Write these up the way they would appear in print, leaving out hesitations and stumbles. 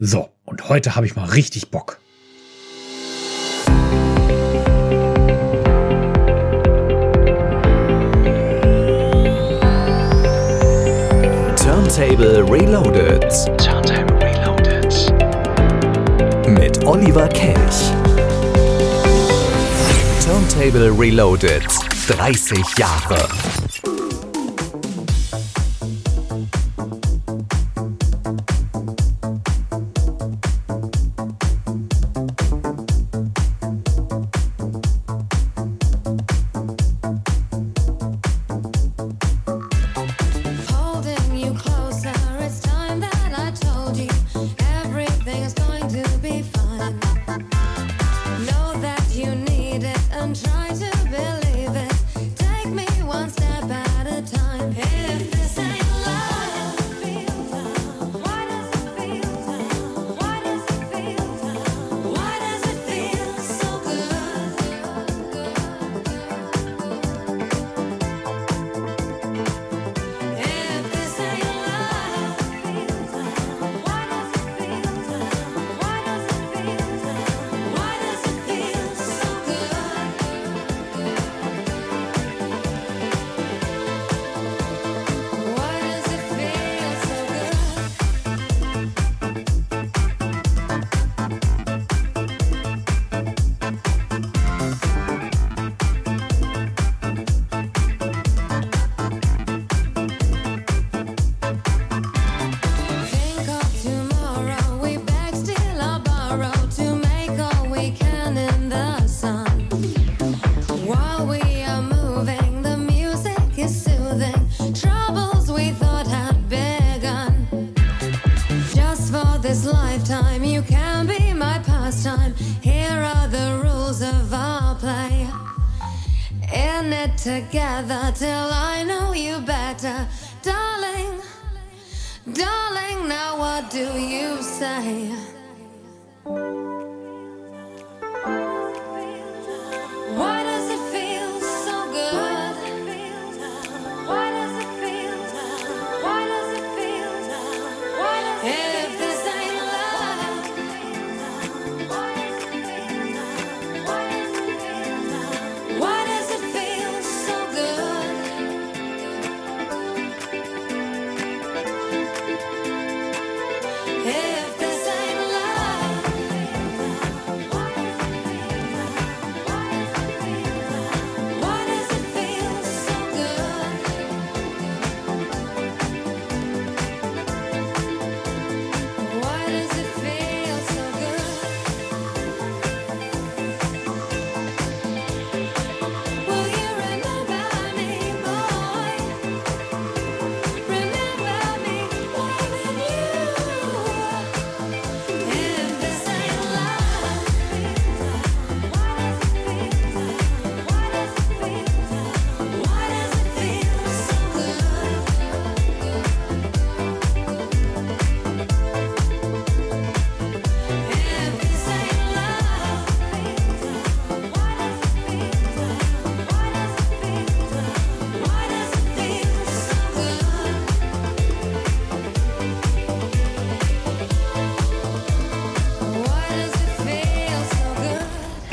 So, und heute habe ich mal richtig Bock. Turntable Reloaded. Turntable Reloaded. Mit Oliver Kelch. Turntable Reloaded. 30 Jahre. Together till I know you better, darling, darling, now what do you say? Why does it feel so good? Why does it feel? Why does it feel? Why does it feel? If this ain't love, why does it feel? Why does it feel? If this ain't love, why does it feel so good? Why does it feel so good? Will you remember me, boy? Remember me, more than you. If this ain't love, why does it feel? Why does it feel so good? If this ain't love, why does it feel? Why does it feel so good? Why does it feel so good?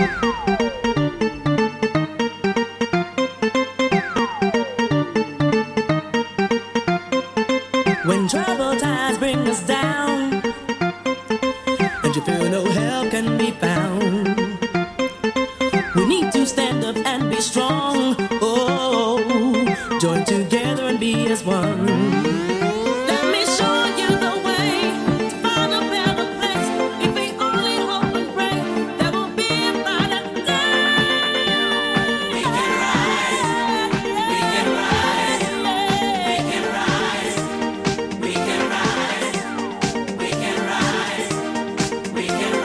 When troubled times bring us down and you feel no help can be found, we need to stand up and be strong. Oh, join together and be as one. Let me show you the way to find a better place. If we only hope and pray, there will be a brighter day. We can rise, we can rise, we can rise, we can rise, we can rise, we can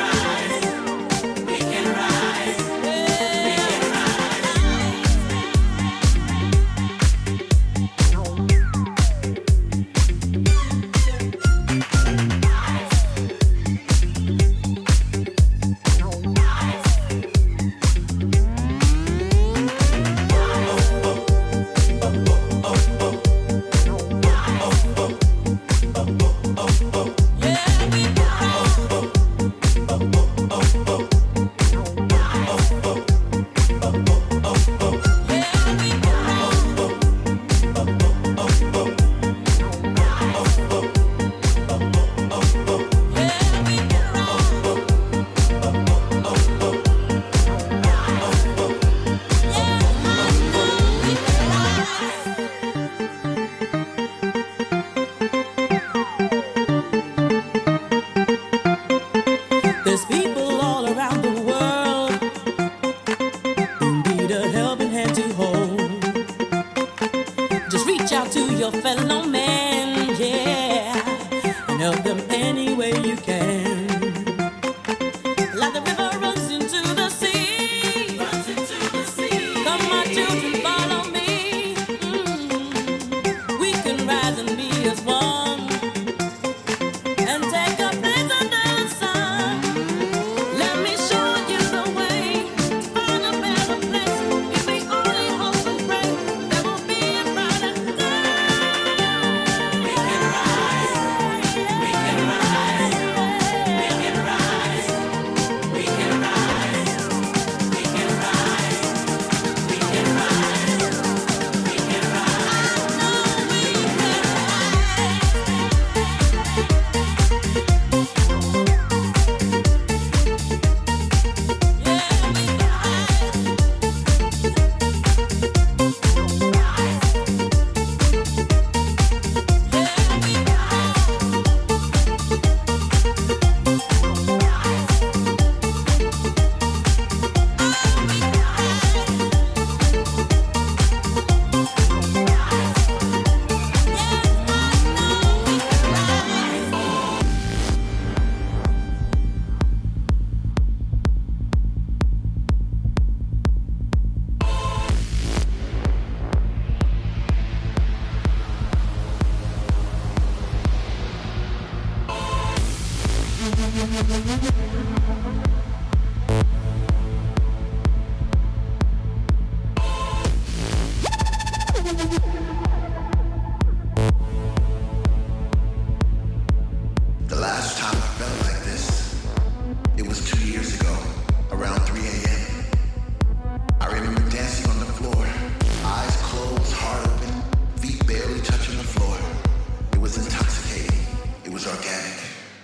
The last time I felt like this, it was 2 years ago, around 3 a.m. I remember dancing on the floor, eyes closed, heart open, feet barely touching the floor. It was intoxicating. It was organic.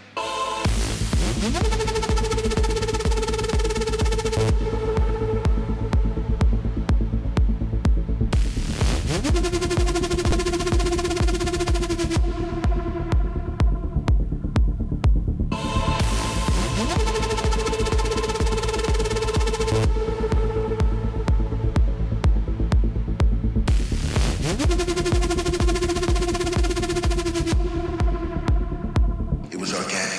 It was organic.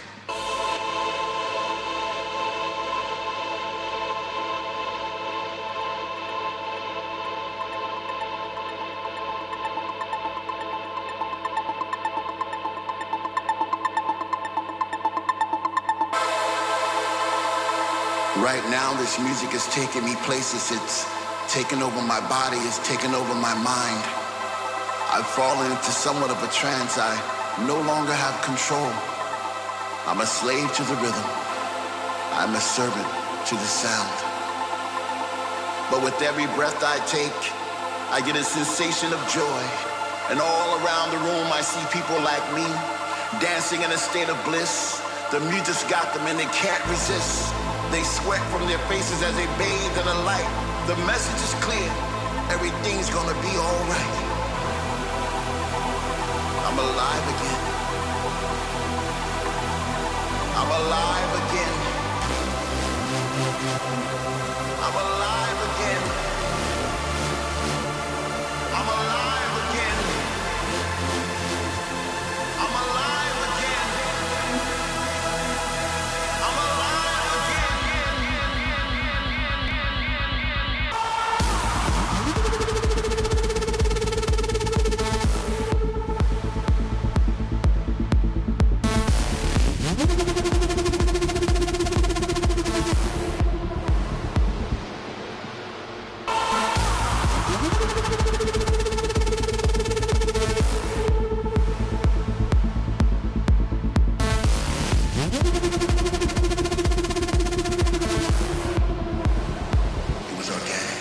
Right now, this music is taking me places. It's taking over my body. It's taking over my mind. I've fallen into somewhat of a trance. I no longer have control. I'm a slave to the rhythm. I'm a servant to the sound. But with every breath I take, I get a sensation of joy. And all around the room, I see people like me dancing in a state of bliss. The music's got them and they can't resist. They sweat from their faces as they bathe in the light. The message is clear. Everything's gonna be all right. I'm alive again. I'm alive again. I'm alive again. I'm alive again. I'm alive again. I'm alive again. It was organic.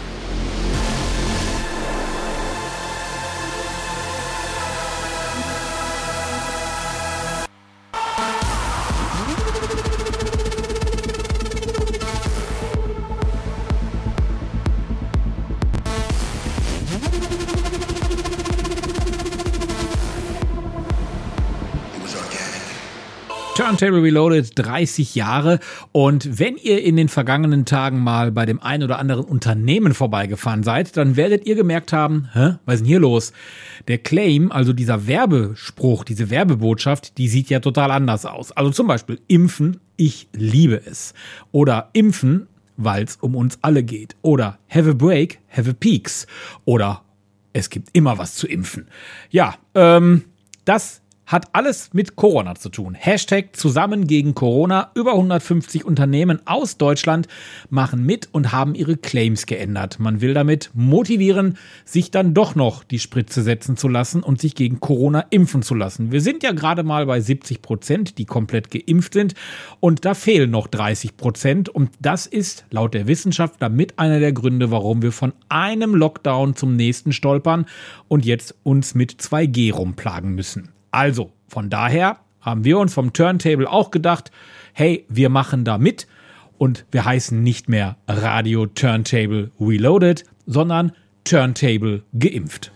It was organic. Turntable Reloaded, 30 Jahre. Und wenn ihr in den vergangenen Tagen mal bei dem ein oder anderen Unternehmen vorbeigefahren seid, dann werdet ihr gemerkt haben, was ist denn hier los? Der Claim, also dieser Werbespruch, diese Werbebotschaft, die sieht ja total anders aus. Also zum Beispiel Impfen, ich liebe es. Oder Impfen, weil es um uns alle geht. Oder have a break, have a peaks. Oder es gibt immer was zu impfen. Ja, das hat alles mit Corona zu tun. Hashtag zusammen gegen Corona. Über 150 Unternehmen aus Deutschland machen mit und haben ihre Claims geändert. Man will damit motivieren, sich dann doch noch die Spritze setzen zu lassen und sich gegen Corona impfen zu lassen. Wir sind ja gerade mal bei 70%, die komplett geimpft sind. Und da fehlen noch 30%. Und das ist laut der Wissenschaftler mit einer der Gründe, warum wir von einem Lockdown zum nächsten stolpern und jetzt uns mit 2G rumplagen müssen. Also, von daher haben wir uns vom Turntable auch gedacht, hey, wir machen da mit und wir heißen nicht mehr Radio Turntable Reloaded, sondern Turntable geimpft.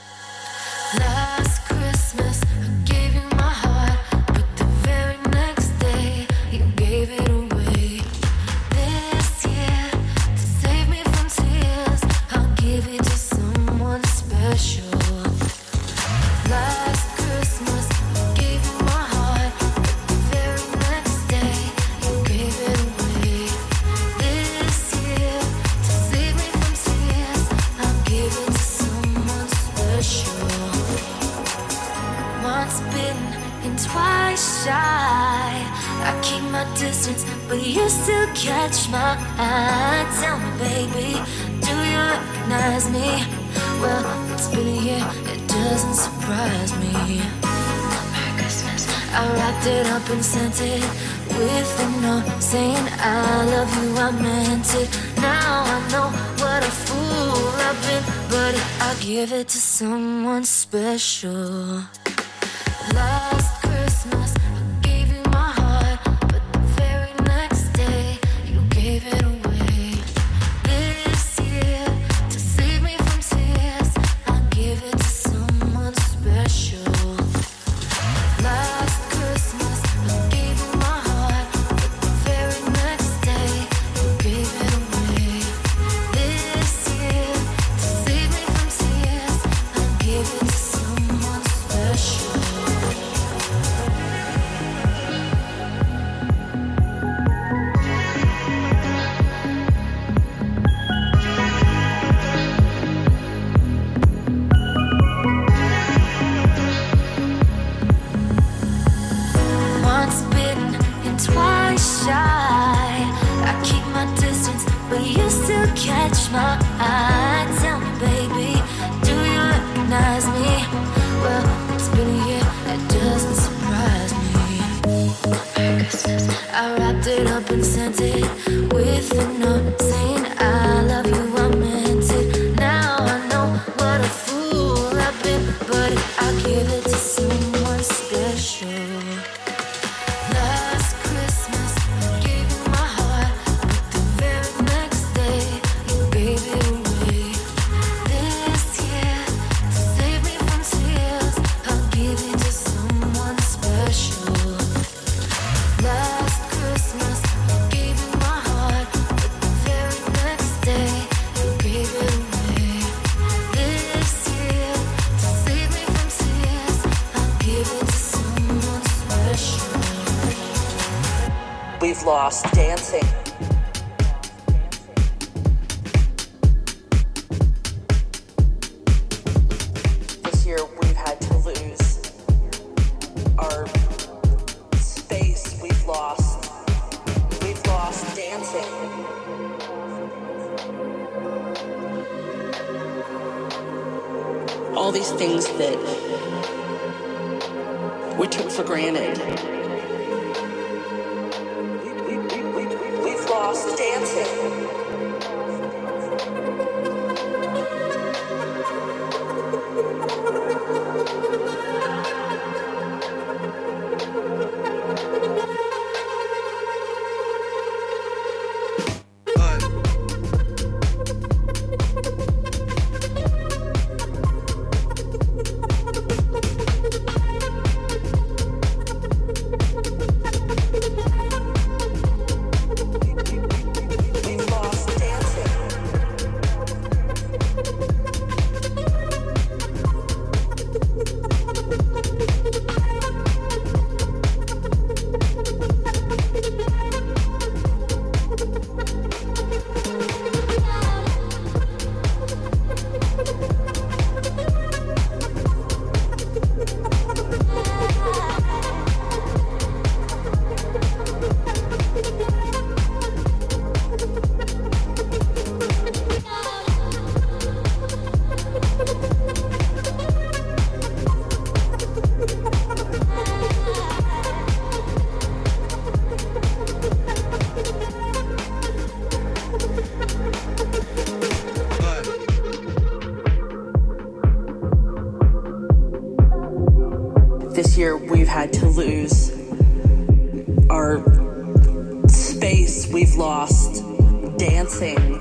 Last Christmas, I gave you my heart, but the very next day, you gave it away. This year, to save me from tears, I'll give it to someone special. Last Christmas, I gave you my heart, but the very next day, you gave it away. This year, to save me from tears, I'll give it to someone special. I keep my distance, but you still catch my eye. Tell me, baby, do you recognize me? Well, it's been a year, it doesn't surprise me. Merry Christmas. I wrapped it up and sent it with a note saying I love you, I meant it. Now I know what a fool I've been, but I'll give it to someone special. Last Christmas, I gave you my heart, but the very next day, you gave it away. This year, to save me from tears, I'll give it to someone special. Last Christmas, I gave you my heart, but the very next day, you gave it away. This year, to save me from tears, I'll give it to someone special. Once bitten and twice shy. I keep my distance, but you still catch my eye. Tell me, baby, do you recognize me? Well, it's been a year, it doesn't surprise me. Merry Christmas. I wrapped it up and sent it with a note saying I love you, I meant it. Now I know what a fool I've been, but I'll give it to someone special. Last Christmas, I gave you my heart, but the very next day, you gave it away. This year, to save me from tears, I'll give it to someone special. Last Christmas, I gave you my heart, but the very next day, you gave it away. This year, to save me from tears, I'll give it to someone special. We've lost dancing. This year we've had to lose our space. We've lost dancing. All these things that we took for granted. We've lost dancing. This year we've had to lose our space. We've lost dancing.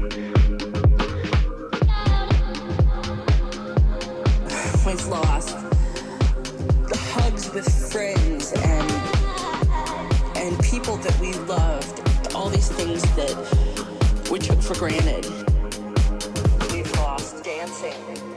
We've lost the hugs with friends and people that we loved. All these things that we took for granted. We've lost dancing.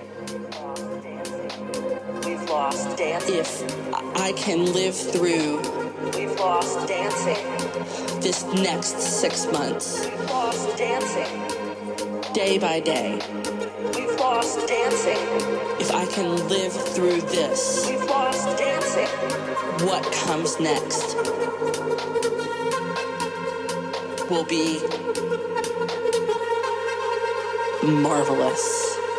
We've lost dancing. If I can live through, we've lost dancing. This next 6 months, we've lost dancing. Day by day, we've lost dancing. If I can live through this, we've lost dancing. what comes next will be marvelous.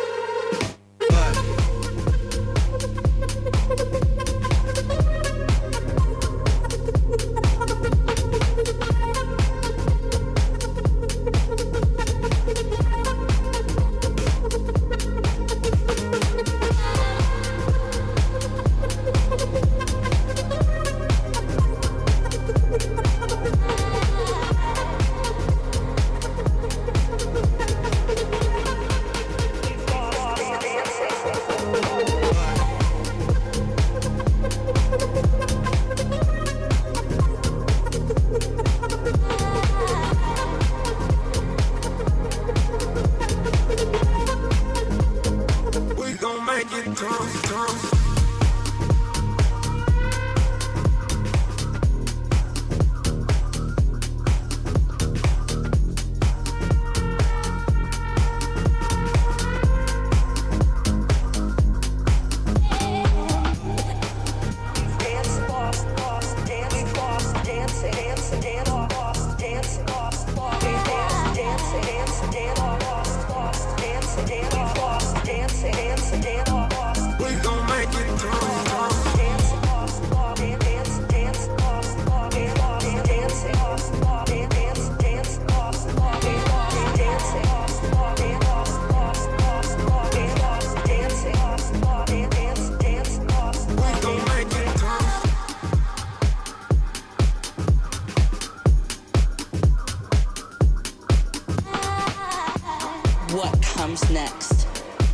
What comes next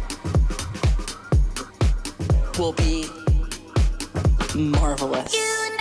will be marvelous.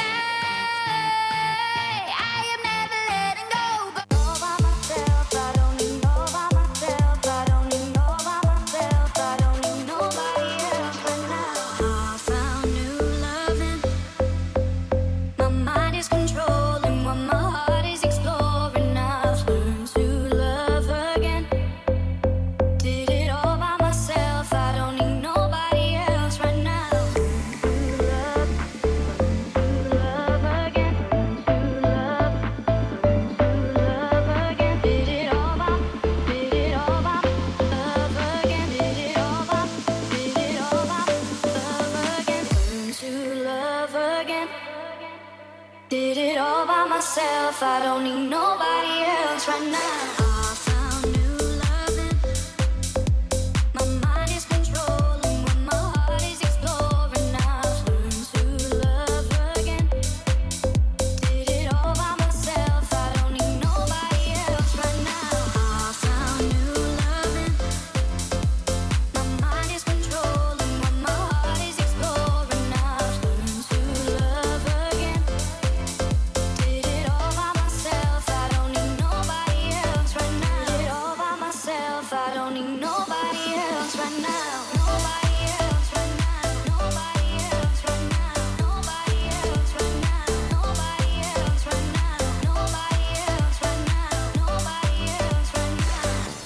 Did it all by myself, I don't need nobody else right now. I found new loving. My mind is controlling when my heart is exploring. I've learned to love again. Did it all by myself, I don't need nobody else right now. I found new loving. My mind is controlling when my heart is exploring. I've learned to love again. Did it all by myself, I don't need nobody else right now. Did it all by myself, I don't need nobody else right now. Nobody else right now. Nobody else right now. Nobody else right now. Nobody else right now. Nobody else right now. Nobody else right now.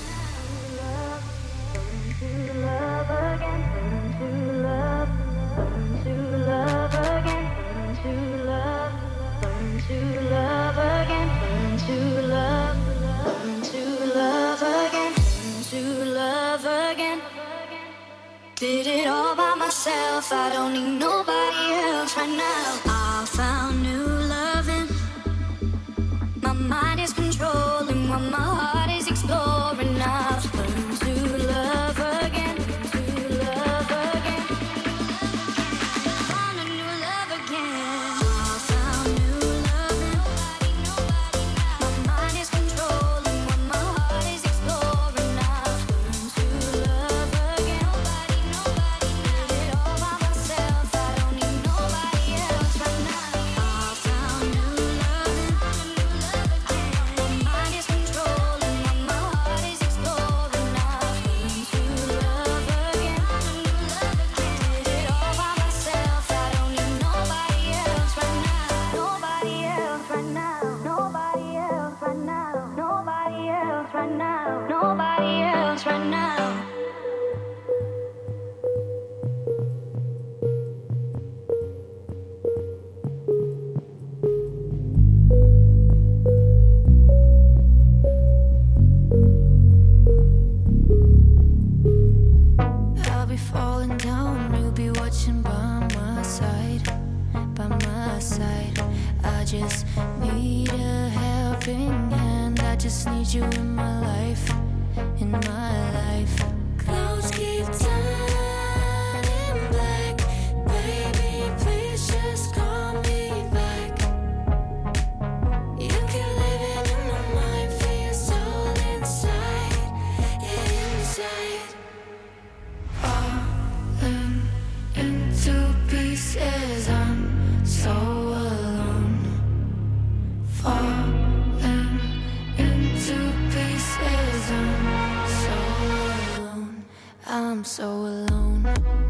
Love again. To love again. To love again. To love again. To love again. Did it all by myself, I don't need nobody else right now. I found new loving. My mind is controlling when my heart is exploring. I've learned to love again. To love again. Found a new love again. I found new loving. My mind is controlling when my heart is exploring. I've learned to love again. Did it all by myself, I don't need nobody else right need a helping hand. I just need you in my life, in my life. Clouds keep turning black. Baby, please just call me back. You keep living in my mind, feel your soul inside, inside. Falling into pieces, I'm so alone. Falling into pieces, I'm so alone. I'm so alone.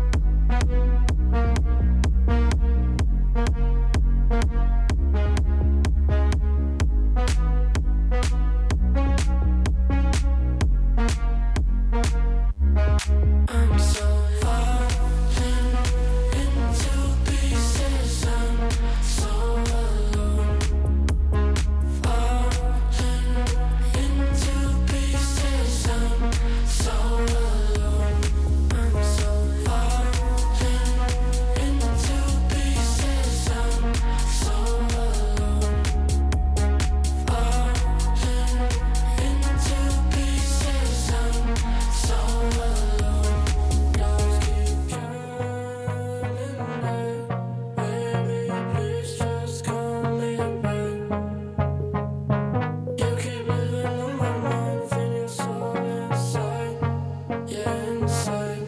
I'm so falling into pieces. I'm so alone. Falling into pieces. I'm so alone. I'm so falling into pieces. I'm so alone. Falling into pieces. I'm so alone. Clouds keep turning black. Baby, please just call me back. You keep living on my mind, feel your soul inside, yeah, inside.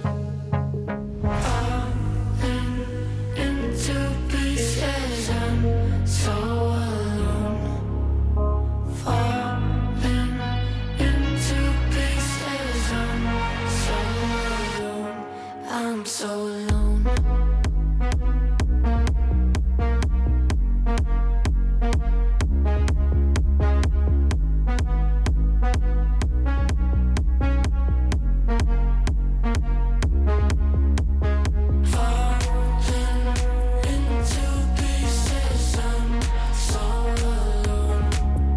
Falling into pieces, I'm so alone. Falling into pieces, I'm so alone. I'm so alone. Falling into pieces, I'm so alone.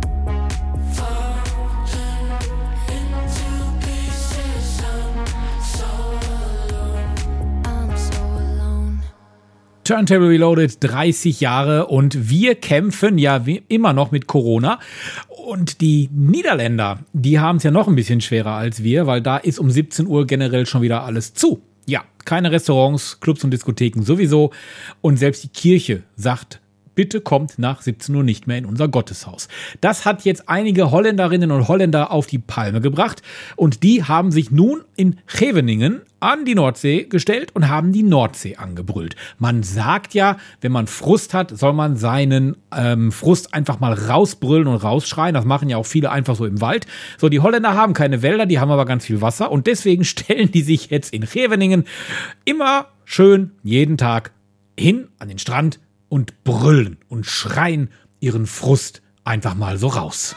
Falling into pieces, I'm so alone. I'm so alone. Turntable Reloaded, 30 Jahre und wir kämpfen ja wie immer noch mit Corona. Und die Niederländer, die haben es ja noch ein bisschen schwerer als wir, weil da ist um 17 Uhr generell schon wieder alles zu. Ja, keine Restaurants, Clubs und Diskotheken sowieso. Und selbst die Kirche sagt, bitte kommt nach 17 Uhr nicht mehr in unser Gotteshaus. Das hat jetzt einige Holländerinnen und Holländer auf die Palme gebracht. Und die haben sich nun in Scheveningen an die Nordsee gestellt und haben die Nordsee angebrüllt. Man sagt ja, wenn man Frust hat, soll man seinen Frust einfach mal rausbrüllen und rausschreien. Das machen ja auch viele einfach so im Wald. So, die Holländer haben keine Wälder, die haben aber ganz viel Wasser. Und deswegen stellen die sich jetzt in Scheveningen immer schön jeden Tag hin an den Strand und brüllen und schreien ihren Frust einfach mal so raus.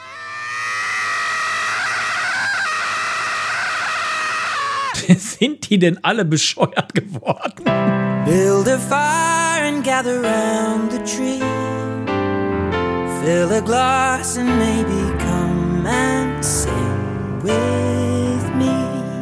Sind die denn alle bescheuert geworden? Build a fire and gather round the tree. Fill a glass and maybe come and sing with me.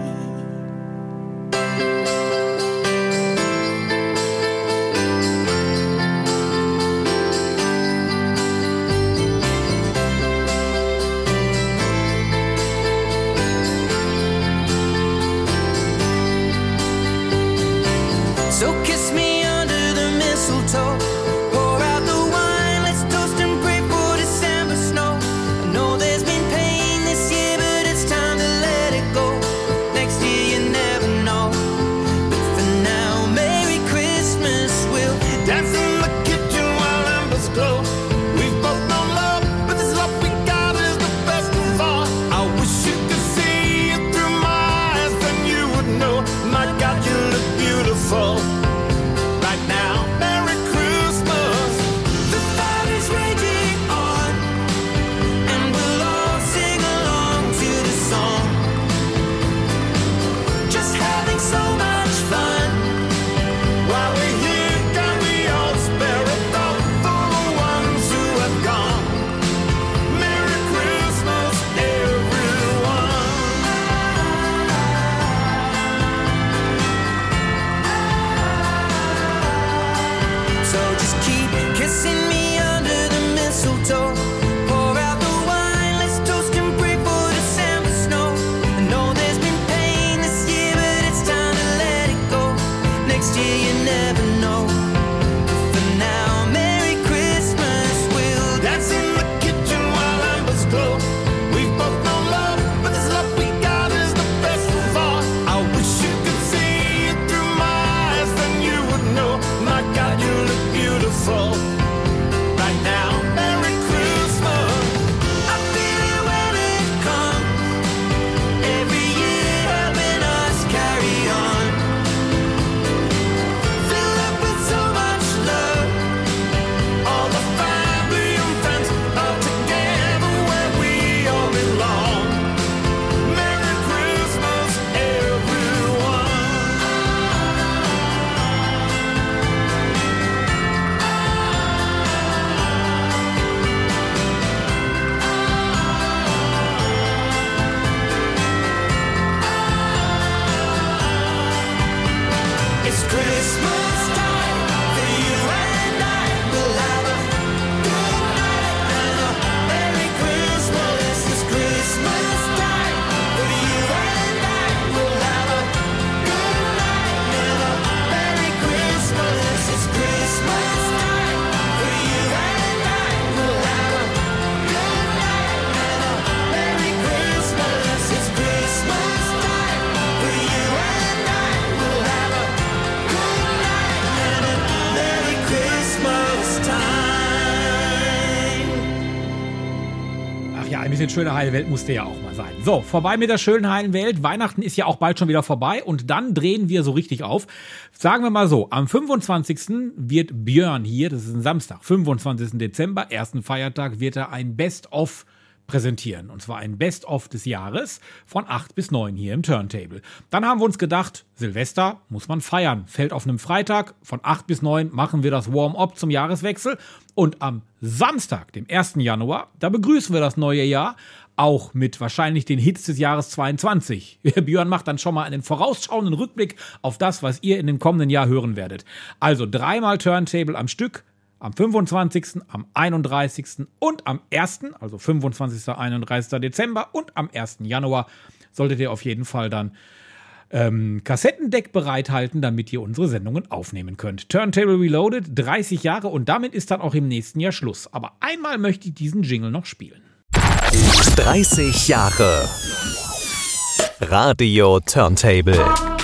So kiss me under the mistletoe. Pour out the wine, let's toast and pray for December snow. I know there's been pain this year, but it's time to let Ja, ein bisschen schöne heile Welt musste ja auch mal sein. So, vorbei mit der schönen heilen Welt. Weihnachten ist ja auch bald schon wieder vorbei und dann drehen wir so richtig auf. Sagen wir mal so, am 25. wird Björn hier, das ist ein Samstag, 25. Dezember, ersten Feiertag, wird er ein Best-of präsentieren. Und zwar ein Best-of des Jahres von 8 bis 9 hier im Turntable. Dann haben wir uns gedacht, Silvester muss man feiern. Fällt auf einem Freitag, von 8 bis 9 machen wir das Warm-up zum Jahreswechsel. Und am Samstag, dem 1. Januar, da begrüßen wir das neue Jahr, auch mit wahrscheinlich den Hits des Jahres 22. Björn macht dann schon mal einen vorausschauenden Rückblick auf das, was ihr in dem kommenden Jahr hören werdet. Also 3-mal Turntable am Stück, am 25., am 31. und am 1., also 25., 31. Dezember und am 1. Januar solltet ihr auf jeden Fall dann Kassettendeck bereithalten, damit ihr unsere Sendungen aufnehmen könnt. Turntable Reloaded, 30 Jahre und damit ist dann auch im nächsten Jahr Schluss. Aber einmal möchte ich diesen Jingle noch spielen. 30 Jahre Radio Turntable.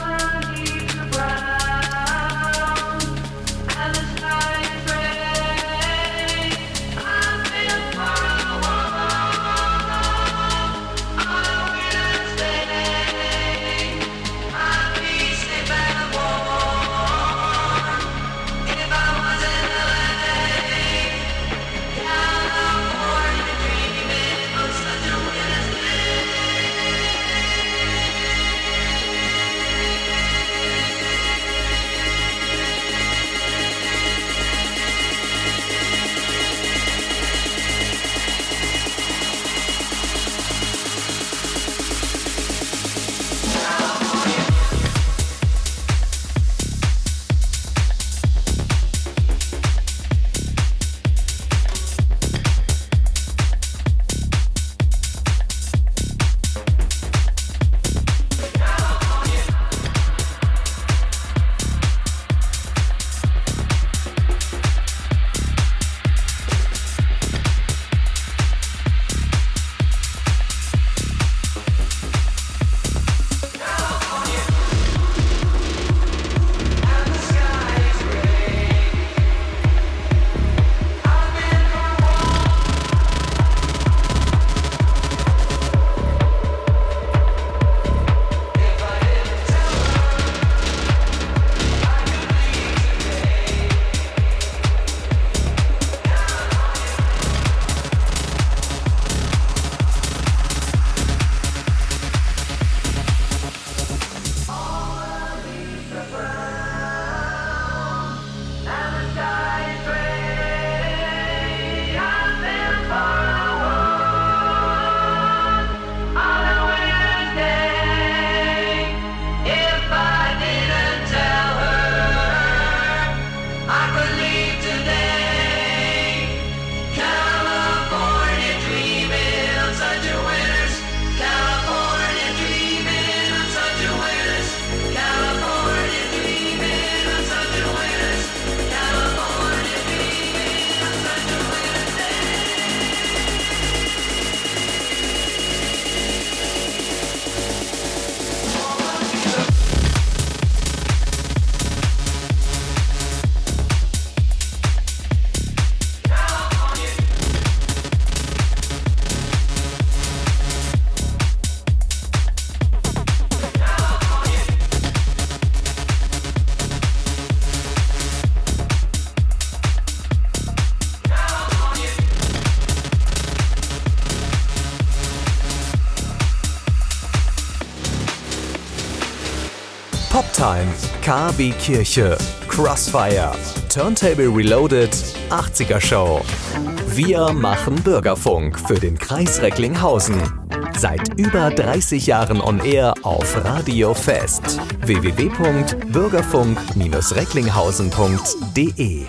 Poptime, KB Kirche, Crossfire, Turntable Reloaded, 80er Show. Wir machen Bürgerfunk für den Kreis Recklinghausen. Seit über 30 Jahren on air auf Radio Fest. www.bürgerfunk-recklinghausen.de.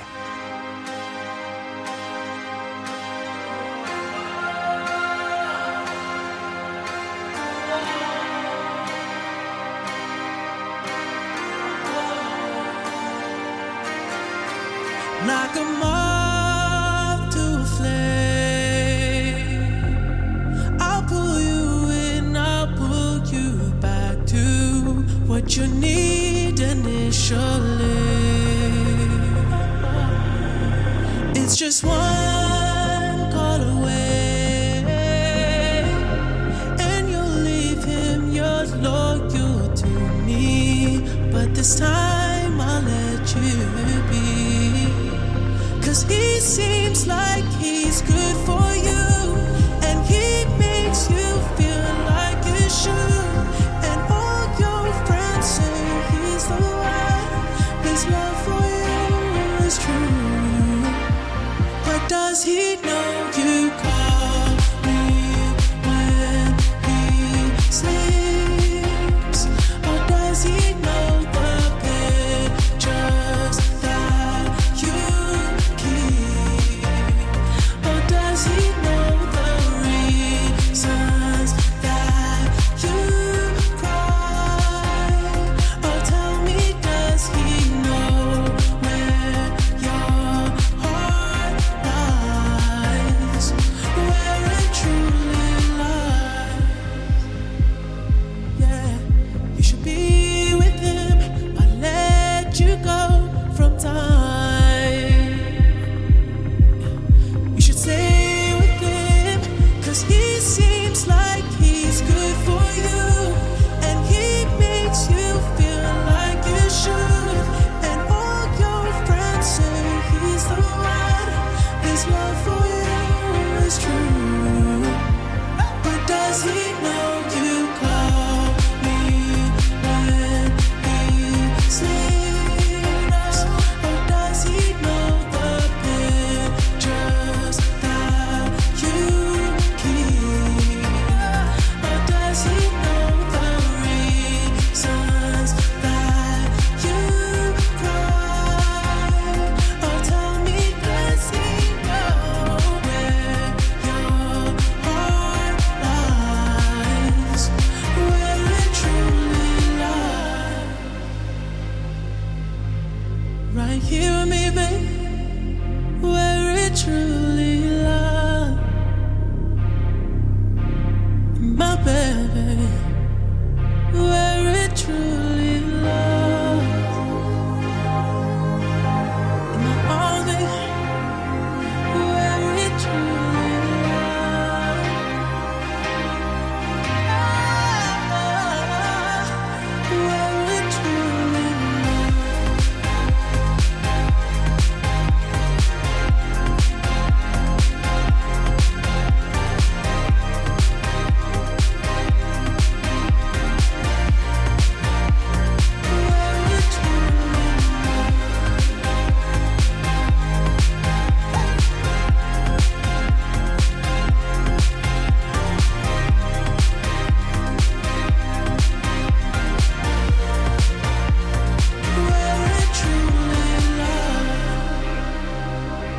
Knock 'em off to a flame. I'll pull you in, I'll pull you back to what you need initially. 'cause he seems like he's good for you, and he makes you feel like you should. And all your friends say he's the one. His love for you is true. But does he know you call me when he sleeps? Or does he know the pictures that you keep? Or does he know the reasons that you cry? Or tell me, does he know where your heart lies? Where it truly lies? Right here with me, babe, where it truly lies. My baby, where it truly lies. In my arms, baby, where it truly lies. Where it truly lies. Where it truly lies. Where it truly lies.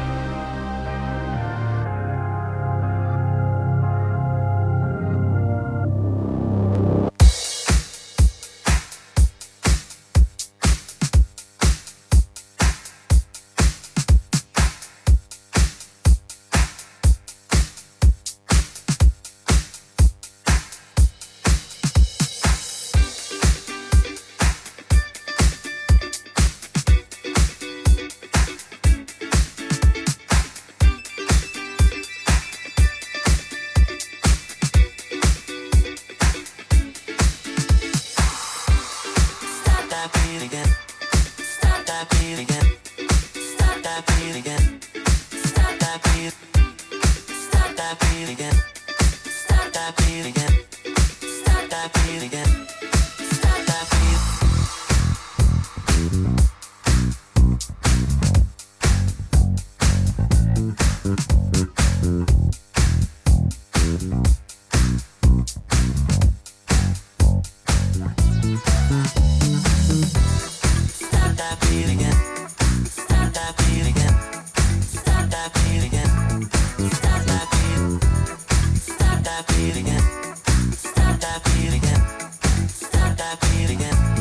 Stop that beat again. Stop that beat again. Stop that beat again. Stop that beat. Stop that beat again. Stop that beat again. Stop that beat again. Stop that beat. Stop that beat again. Stop that beat again. Stop that beat again. Stop that beat. Stop that beat again. Stop that beat again. Stop that beat again.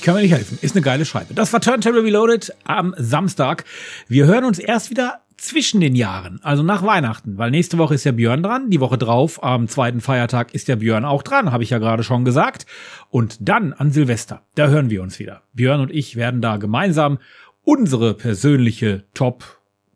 kann mir nicht helfen. Ist eine geile Scheibe. Das war Turntable Reloaded am Samstag. Wir hören uns erst wieder zwischen den Jahren, also nach Weihnachten, weil nächste Woche ist ja Björn dran, die Woche drauf, am zweiten Feiertag ist der Björn auch dran, habe ich ja gerade schon gesagt. Und dann an Silvester, da hören wir uns wieder. Björn und ich werden da gemeinsam unsere persönliche Top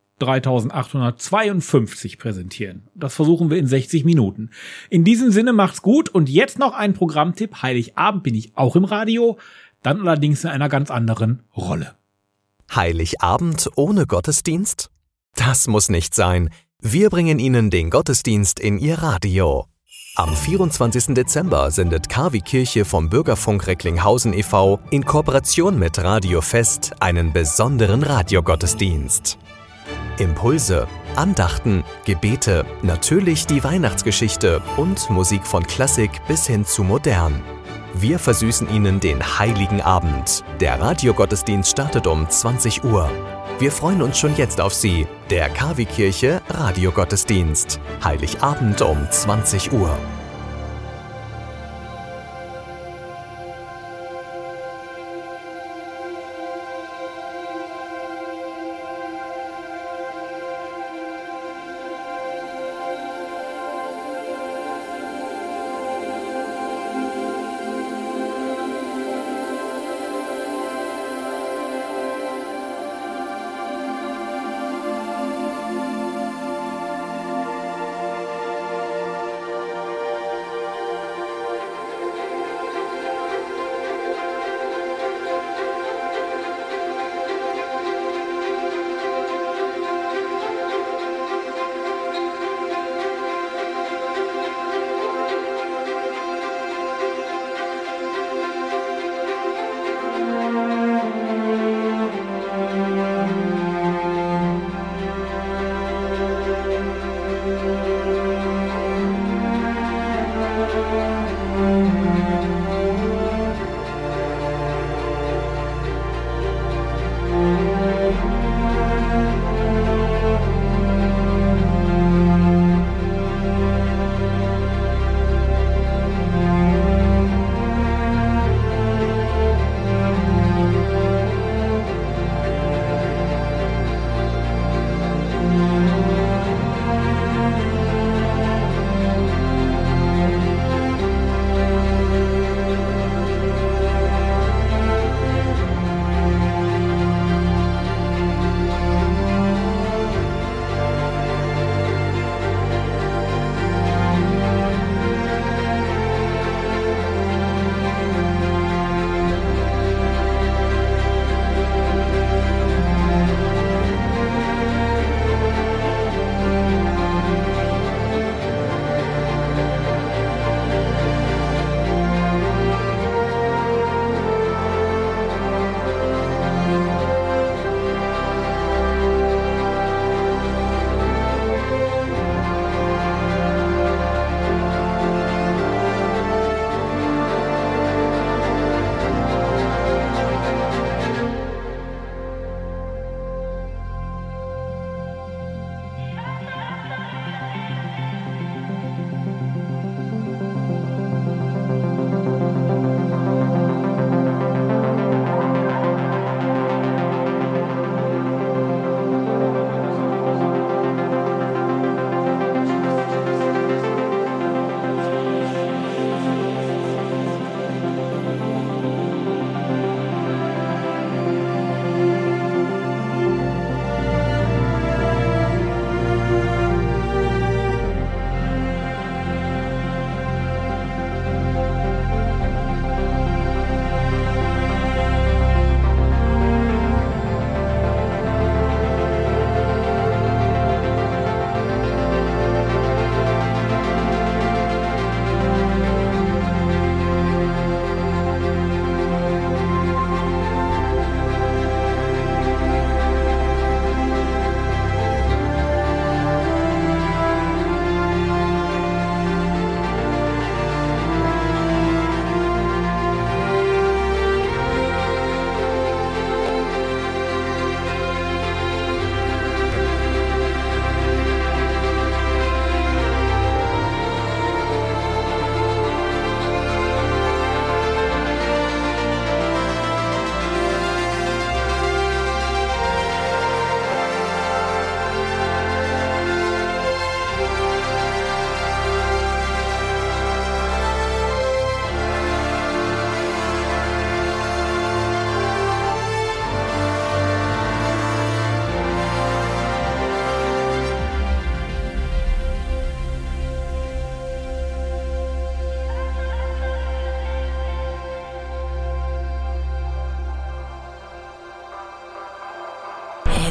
3852 präsentieren. Das versuchen wir in 60 Minuten. In diesem Sinne macht's gut und jetzt noch ein Programmtipp. Heiligabend bin ich auch im Radio, dann allerdings in einer ganz anderen Rolle. Heiligabend ohne Gottesdienst? Das muss nicht sein. Wir bringen Ihnen den Gottesdienst in Ihr Radio. Am 24. Dezember sendet KW Kirche vom Bürgerfunk Recklinghausen e.V. in Kooperation mit Radio Fest einen besonderen Radiogottesdienst. Impulse, Andachten, Gebete, natürlich die Weihnachtsgeschichte und Musik von Klassik bis hin zu modern. Wir versüßen Ihnen den Heiligen Abend. Der Radiogottesdienst startet um 20 Uhr. Wir freuen uns schon jetzt auf Sie, der KW Kirche Radiogottesdienst. Heiligabend um 20 Uhr.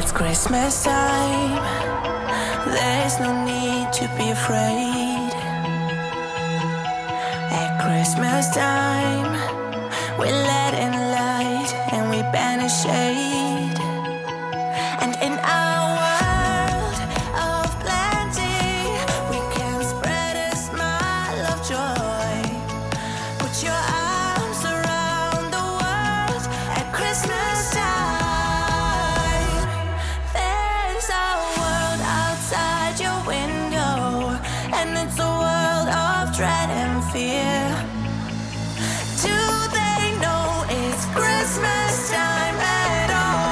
It's Christmas time. There's no need to be afraid. At Christmas time, we let in light and we banish shade. And in our world of plenty, we can spread a smile of joy. Put your arms around the world at Christmas time. There's a world outside your window, and it's a world of dread and fear. Do they know it's Christmas time at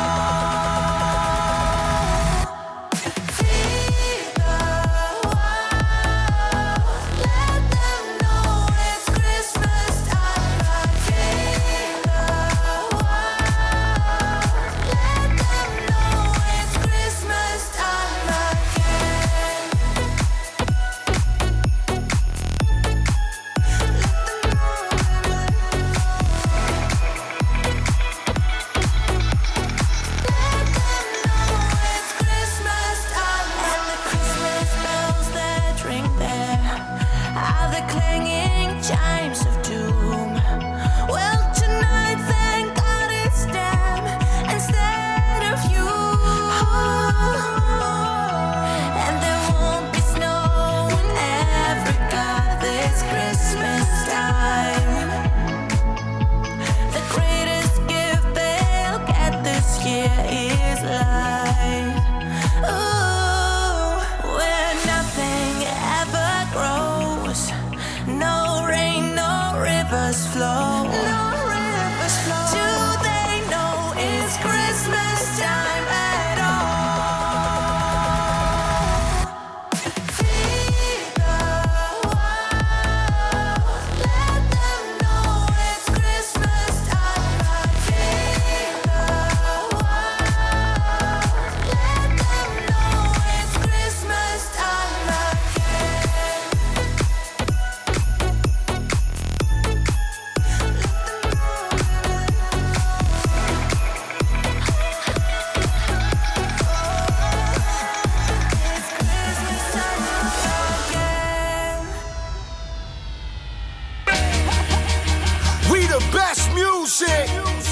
all? Feed the world, let them know it's Christmas time. Feed the world, let them know it's Christmas time again. It's Christmas time, and the Christmas bells that ring there are the clanging chimes of doom. Well, tonight, thank God it's them instead of you. And there won't be snow in Africa this Christmas time. The greatest gift they'll get this year is life. Ooh, where nothing ever grows, no rain, no rivers flow. Do they know it's Christmas time at all? Feed the world, let them know it's Christmas time. Feed the world, let them know it's Christmas time again. It's Christmas time again. We the best music.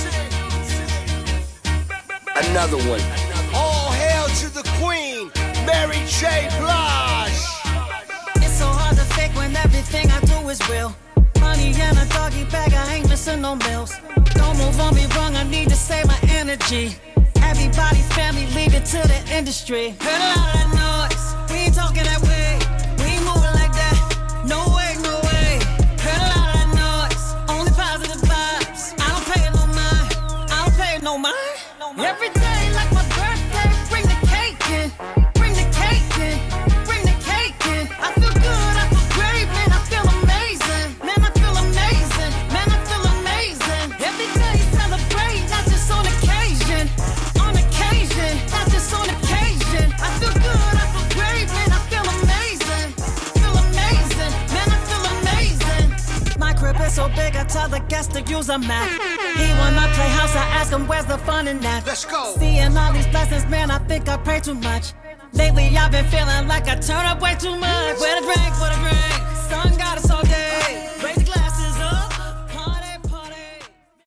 Another one. All hail to the Queen, Mary J. Blige. It's so hard to fake when everything I do is real. Money and a doggy bag, I ain't missing no meals. Don't move on me wrong, I need to save my energy. Everybody's family, leave it to the industry. Heard a lot of that noise, we ain't talking that way. We ain't moving like that, no way, no way. Heard a lot of that noise, only positive vibes. I don't pay it no mind, I don't pay it no mind. Every day like my birthday, bring the cake in. Bring the cake in, bring the cake in. I feel good, I feel great, man, I feel amazing. Man, I feel amazing, man, I feel amazing. Every day celebrate, not just on occasion. On occasion, not just on occasion. I feel good, I feel great, man, I feel amazing. Feel amazing, man, I feel amazing. My crib is so big, I tell the guests to use a Mac. He wanna play house, I ask him where's the fun in that. Let's go. Seeing all these blessings, man, I think I pray too much. Lately I've been feeling like I turn up way too much. Where the drink, for the drink. Sun got us all